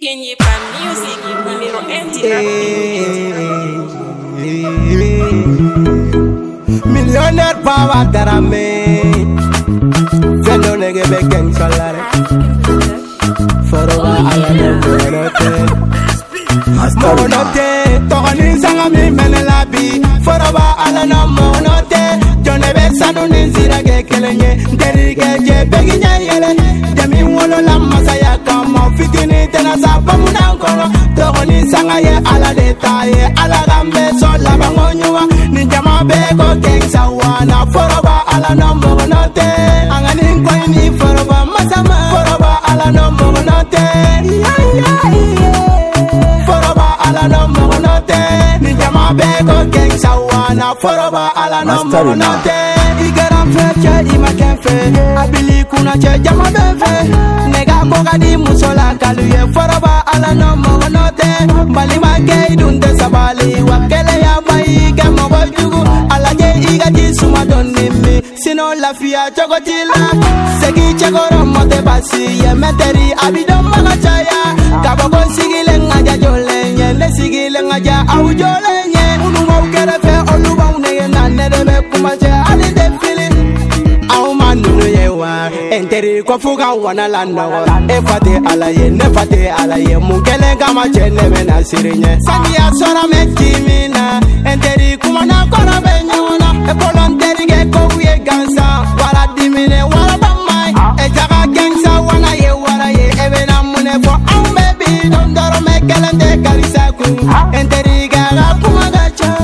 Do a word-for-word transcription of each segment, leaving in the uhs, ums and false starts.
Kenye pa music numero entidad. Millionaire power darame. Fellow nigga be gang salary. Foroba alane monote. Monote. Togani sanga mi menelabi. Foroba alane monote. Jone be sanu ninzira ge kelenye. Derige je beginya yele. Demi wolo la masaya kama fitini tena sapa munankono. Togani sanga ye ala detaye. Ala gambe so la bangonywa. Ninjama beko gang sawana. Foroba alane monote. Angani kwa ini foroba masama. Foroba alane monote. Foroba alane monote. Ninjama beko gang sawana. Foroba alane monote. Igaram feche ima kenfe. Abili kuna che jama befe. Nega koga di musola kaluye. Foroba alane monote. Balima ke idunde sabali. Wakele ya mai ke mogo jugu. Alaje iga jisuma donimi. Sino la fia chokotila. Segi chekoro mote basi. Ye meteri abidon magachaya. Kaboko sigile ngaja jole. Nyende sigile ngaja au jole. Unu mau kerefe oluba unege na nerebe kumache alide fili. Au manu yewa. Enteri kwa fuga wana landa wara. Efate alaye nefate alaye. Mugele kama chene mena sirinye. Sangi ya sora mekimina. Enteri kumana kora benyona. Epolon teri ge kouye gansa. Wala dimine wala bamai. Ejaga gangsa wana ye wala ye. Ebe na mune fo au baby. Dondoro mekelende kalisaku. Enteri gara kumagacha.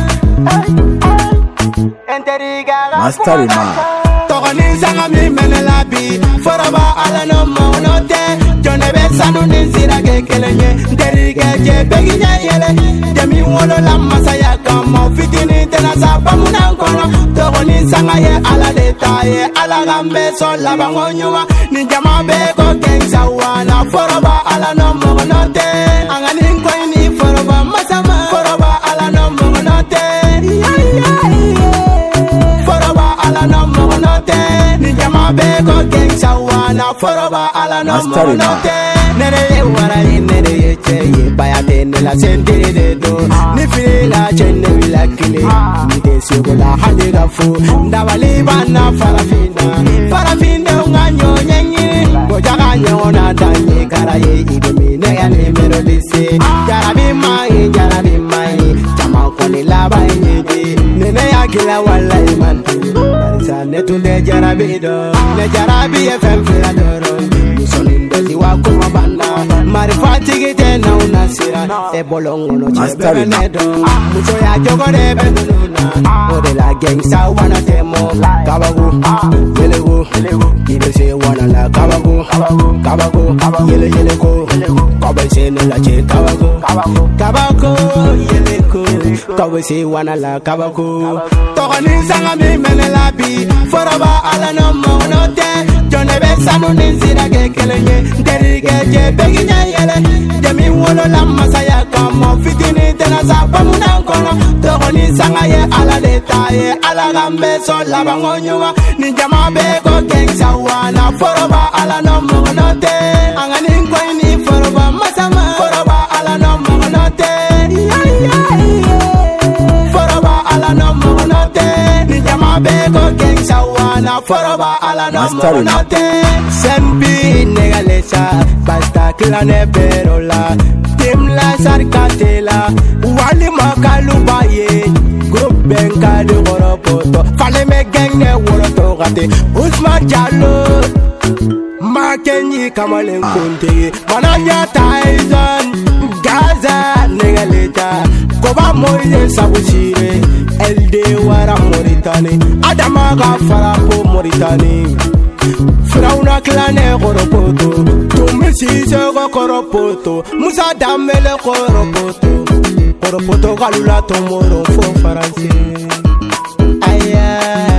Enteri gara Master man. Togani sanga mi menelabi. Foroba alane monote. Jone be sanu ninzira ge kelenye. Enteri ge beginya yele. Demi wolo la masaya kama fitini tena sapa munankono. Togani sanga ye ala detaye. Ala gambe so la bangonywa. Ninjama beko gang sawana. Foroba alane monote. Angani kwa ini foroba masama. Foroba alane monote. Foroba alane monote. Ninjama beko gang sawana. Foroba alane monote. Nere wara ye nere ye cheye. Bayate nela sendiri de do. Ni fila chene wila kile. Ni de sigola hande gafu. Ndawali bana farafina. Farafina unganyo nyenyi. Bojaga nyona danyi karaye idumi nega ni melodisi. Jarabi mai, jarabi mai. Chama koni laba nyidi. Nene ya kila wala imantu. Barisa netunde jarabi do. Ne jarabi ye femfila doro. Musoni ndezi wakuma banda. Marifati gite na unasira. E bolongo no chebe nedo. Muso ya jogore benuna. Ode la gangsta wana temo. Kabagu, yelego. Kile se wana la kabagu. Kabagu, yele yele ko. Kabe se ne la che kabagu. Kabagu, yele ko. Kabe se wana la kabagu. Togani sanga mi menelabi. Foroba alane monote. Jone be sanu ninzira ge kelenye. Derige je beginya yele. Demi wolo la masaya kama fitini tena sapa munankono. Togani sanga ye ala detaye. Ala gambe so la bangonywa. Ninjama beko gang sawana. Foroba alane monote. Angani kwa ini foroba masama. Foroba alane monote. Foroba alane monote. Ninjama beko gang sawana. Foroba alane monote. Sempi negalesa. Basta klane perola. Tim la sarkatela. Wali makalubaye. Group benka de goropoto. Fale me gang ne woroto gate. Usman Jallo. Makenyi kamalen kunte. Mananya Tyson. Gaza negaleta. Koba moye sabuchire. Elde wara Moritani. Adama gafara po Moritani. Frauna klane goropoto. Tumisi se goropoto. Musa damele goropoto. Goropoto galula tomoro fo faransi. Aya.